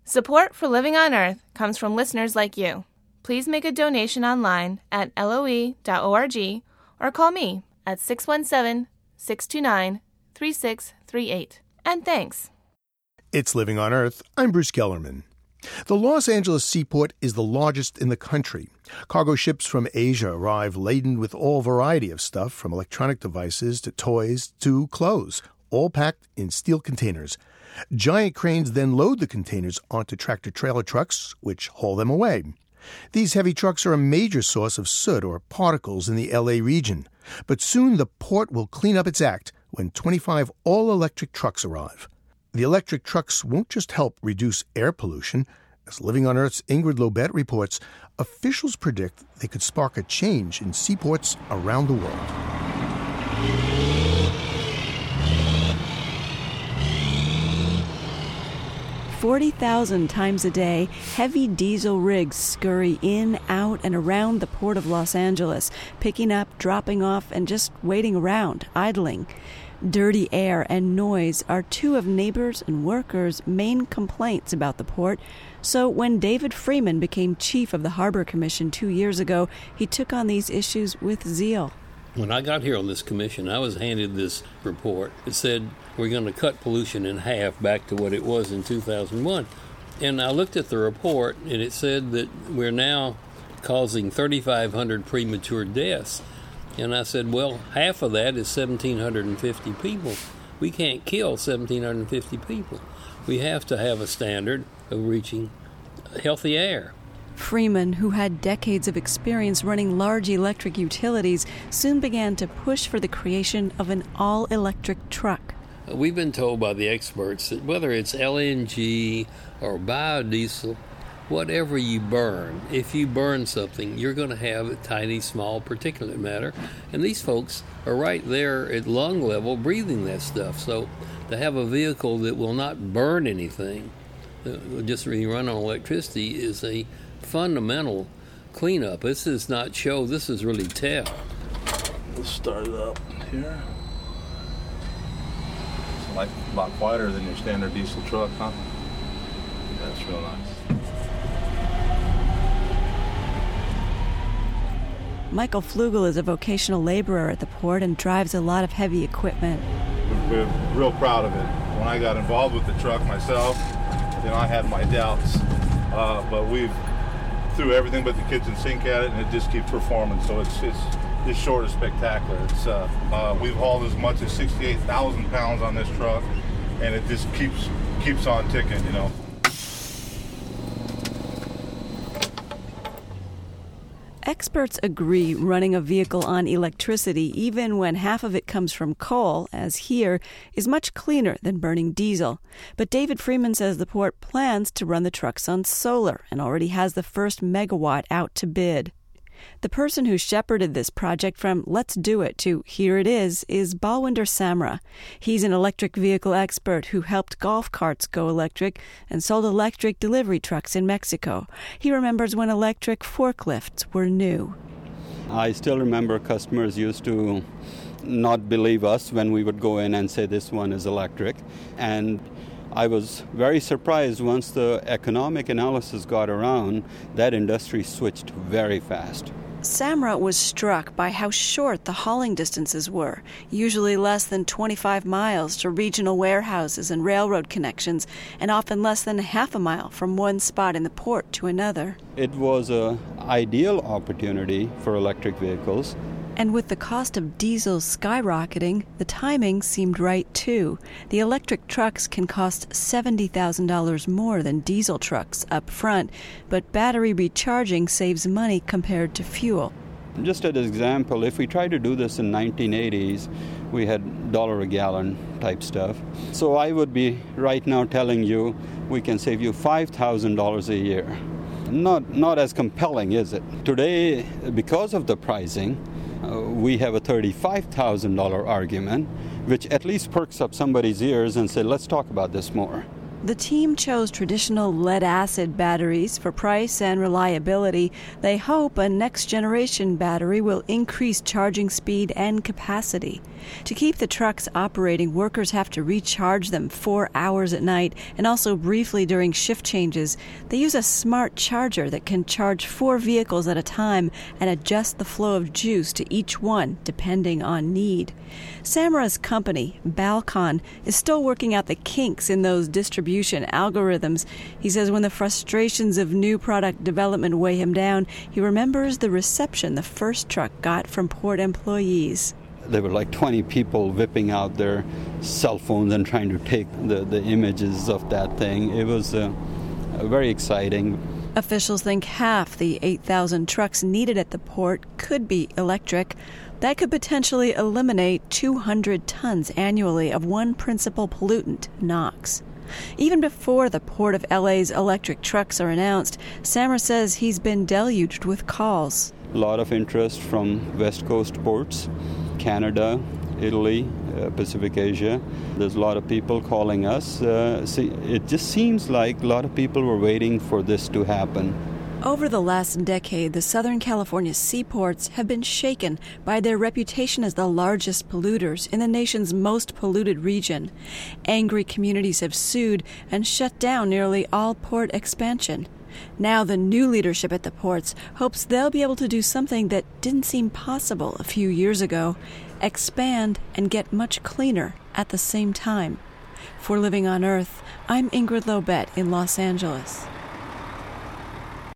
Support for Living on Earth comes from listeners like you. Please make a donation online at loe.org or call me at 617-629-3638. And thanks. It's Living on Earth. I'm Bruce Gellerman. The Los Angeles seaport is the largest in the country. Cargo ships from Asia arrive laden with all variety of stuff, from electronic devices to toys to clothes, all packed in steel containers. Giant cranes then load the containers onto tractor-trailer trucks, which haul them away. These heavy trucks are a major source of soot or particles in the L.A. region. But soon the port will clean up its act when 25 all-electric trucks arrive. The electric trucks won't just help reduce air pollution. As Living on Earth's Ingrid Lobet reports, officials predict they could spark a change in seaports around the world. 40,000 times a day, heavy diesel rigs scurry in, out, and around the Port of Los Angeles, picking up, dropping off, and just waiting around, idling. Dirty air and noise are two of neighbors' and workers' main complaints about the port. So when David Freeman became chief of the Harbor Commission 2 years ago, he took on these issues with zeal. When I got here on this commission, I was handed this report. It said we're going to cut pollution in half back to what it was in 2001. And I looked at the report, and it said that we're now causing 3,500 premature deaths. And I said, well, half of that is 1,750 people. We can't kill 1,750 people. We have to have a standard of reaching healthy air. Freeman, who had decades of experience running large electric utilities, soon began to push for the creation of an all-electric truck. We've been told by the experts that whether it's LNG or biodiesel, whatever you burn, if you burn something, you're going to have a tiny, small particulate matter. And these folks are right there at lung level breathing that stuff. So to have a vehicle that will not burn anything, just run on electricity, is a fundamental cleanup. This is not show, this is really tell. Let's start it up here. It's like a lot quieter than your standard diesel truck, huh? That's real nice. Michael Flugel is a vocational laborer at the port and drives a lot of heavy equipment. We're real proud of it. When I got involved with the truck myself, I had my doubts, but we've threw everything but the kitchen sink at it, and it just keeps performing. So it's this short is spectacular. It's we've hauled as much as 68,000 pounds on this truck, and it just keeps on ticking, Experts agree running a vehicle on electricity, even when half of it comes from coal, as here, is much cleaner than burning diesel. But David Freeman says the port plans to run the trucks on solar and already has the first megawatt out to bid. The person who shepherded this project from let's do it to here it is Balwinder Samra. He's an electric vehicle expert who helped golf carts go electric and sold electric delivery trucks in Mexico. He remembers when electric forklifts were new. I still remember customers used to not believe us when we would go in and say this one is electric. And I was very surprised once the economic analysis got around, that industry switched very fast. Samra was struck by how short the hauling distances were, usually less than 25 miles to regional warehouses and railroad connections, and often less than half a mile from one spot in the port to another. It was an ideal opportunity for electric vehicles. And with the cost of diesel skyrocketing, the timing seemed right too. The electric trucks can cost $70,000 more than diesel trucks up front, but battery recharging saves money compared to fuel. Just as an example, if we tried to do this in 1980s, we had $1 a gallon type stuff. So I would be right now telling you we can save you $5,000 a year. Not as compelling, is it? Today, because of the pricing, we have a $35,000 argument, which at least perks up somebody's ears and say, let's talk about this more. The team chose traditional lead-acid batteries for price and reliability. They hope a next-generation battery will increase charging speed and capacity. To keep the trucks operating, workers have to recharge them 4 hours at night and also briefly during shift changes. They use a smart charger that can charge 4 vehicles at a time and adjust the flow of juice to each one depending on need. Samara's company, Balcon, is still working out the kinks in those distribution algorithms. He says when the frustrations of new product development weigh him down, he remembers the reception the first truck got from port employees. There were like 20 people whipping out their cell phones and trying to take the images of that thing. It was very exciting. Officials think half the 8,000 trucks needed at the port could be electric. That could potentially eliminate 200 tons annually of one principal pollutant, NOx. Even before the Port of LA's electric trucks are announced, Samara says he's been deluged with calls. A lot of interest from West Coast ports, Canada, Italy, Pacific Asia. There's a lot of people calling us. It just seems like a lot of people were waiting for this to happen. Over the last decade, the Southern California seaports have been shaken by their reputation as the largest polluters in the nation's most polluted region. Angry communities have sued and shut down nearly all port expansion. Now the new leadership at the ports hopes they'll be able to do something that didn't seem possible a few years ago: expand and get much cleaner at the same time. For Living on Earth, I'm Ingrid Lobet in Los Angeles.